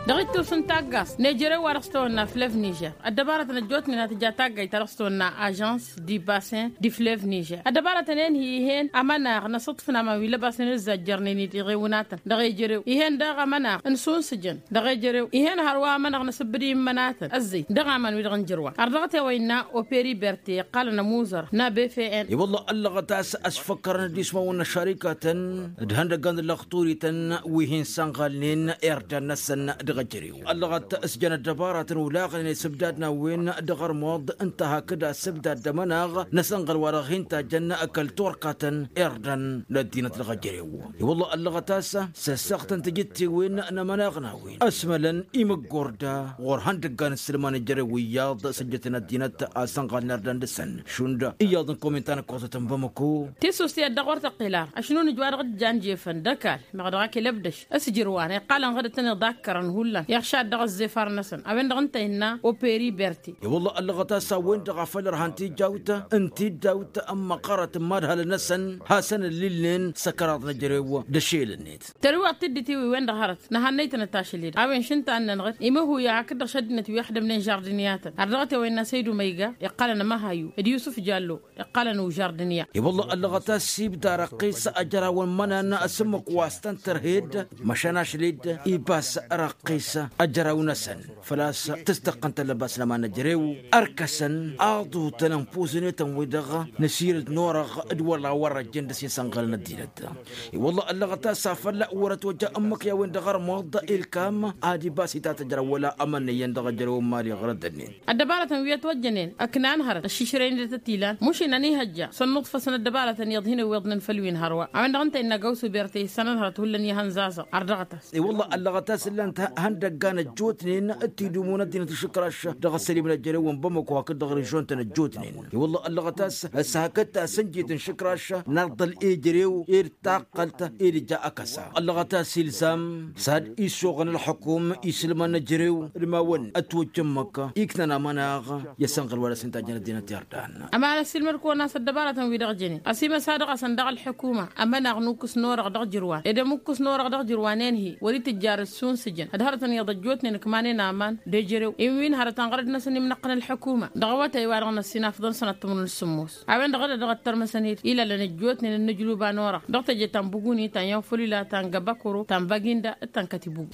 دغيتو سنتاغاس نيجيري ورستونا فليف نيجر الدبارة نجوتني نتجاتاغا يترستونا اجانس دي باسين دي فليف نيجر الدبارة تنين هي هين امانا نصطفنا ما ويلا باسين الزجرني نيتي غيوناتا دغي جريو يهن دغا منا نسون سجن دغي جريو يهن هروا منا نسبري مناتا ازي دغا من ويدغن جروا ارضغتي وينا اوبيري بيرتي قال نموزر نا بي في ان والله الله تاس اسفكرنا دي اسمه شركة دهند لغطوري تن ويهن سانغالين اردن نسن دغجريو الله اسجن الدبارة ولاغني سبدادنا وين دغر موض انتهى كدا سبداد دمناغ نسنغل ورغين تا جنة اكل تورقة اردن لدينة الغجريو والله الله تاس سسقت انت جتي وين انا مناغنا وين اسملا ايمقوردا ورهن دقان السلمان الجروياض سجتنا دينة سانغال نردن دسن شوندا اياضن كومنتانا كوزة بمكو تيسو سياد دغور تقيلار اشنو نجوار غد جان جيفن دكال مغدغاكي لبدش اسجروان قال غد تني ذكرن هولا يخشى دغ الزفار نسن اوين دغنت هنا اوبيري بيرتي والله الله غتاسا وين دغفل رهانتي جاوتا انتي داوتا اما قرت مادها لنسن هاسن الليلين سكرات نجريو دشيل النيت تروى تدتي وين دهرت نهنيت نتاشليد اوين شنت ان نغت ايما هو يا كد شدنت واحده من جاردنيات ارغت وين سيدو ميغا يقال ما هايو يوسف جالو يقال نو جاردنيا والله الله غتاسي بدار قيس اجرا ومننا اسمك واستن ترهيد مشاناش ليد إيباس رقيسة أجرا ونسن فلاس تستقنت لباس لما نجريو أركسن أعطو تنفوزني تنويدغ نسير نورغ أدولا ورا جندسين سنغل ندينت والله الله غتاسا فلا ورت وجه أمك يا وين دغر موضة الكام عادي باسي تاتجرا ولا أمن يندغ جرو مالي غردنين الدبارة تنويت وجنين أكنان هرت الشيشرين لتتيلان مش إنني هجا صنط فسن الدبارة يضهن ويضن فلوين هروا عند غنت إن جوسو بيرتي سنة هرت هلن يهنزازا أرضغتس والله الله غتاس اللي أنت هندقان الجوتنين أتيدومونا دينة الشكراش دغسلي من الجريون بمك وهكذا دغريشون تنجوتنين والله الله غتاس سهكتا سنجيت الشكراش نرض الإيجريو إرتاقلت إرجاء كسا الله غتاس إلزام ساد إيشوغن الحكوم إسلمان الجريو رماون أتوجمك إكنا مناغ يسنغل ولا سنتاجنا دينة يردان أما على السلمر كونا صدبارة ويدغ جنين أسيما صادق صندق الحكومة أما نغنوكس نور غدغ جروان إذا مكس نور غدغ جروانين هي ولي تجار السون سجن هدهرتن يضجوتني نكماني نامان ديجريو إمين هرتن غرد نسني منقن الحكومة دغوات أيوارغنا السنة فضل سنة تمن السموس عوين دغرد دغت ترمسنير إلا لنجوتني لنجلوبا نورا دغت جتن بغوني تن ينفلي لا تن غباكورو تن باغيندا تن كتبوب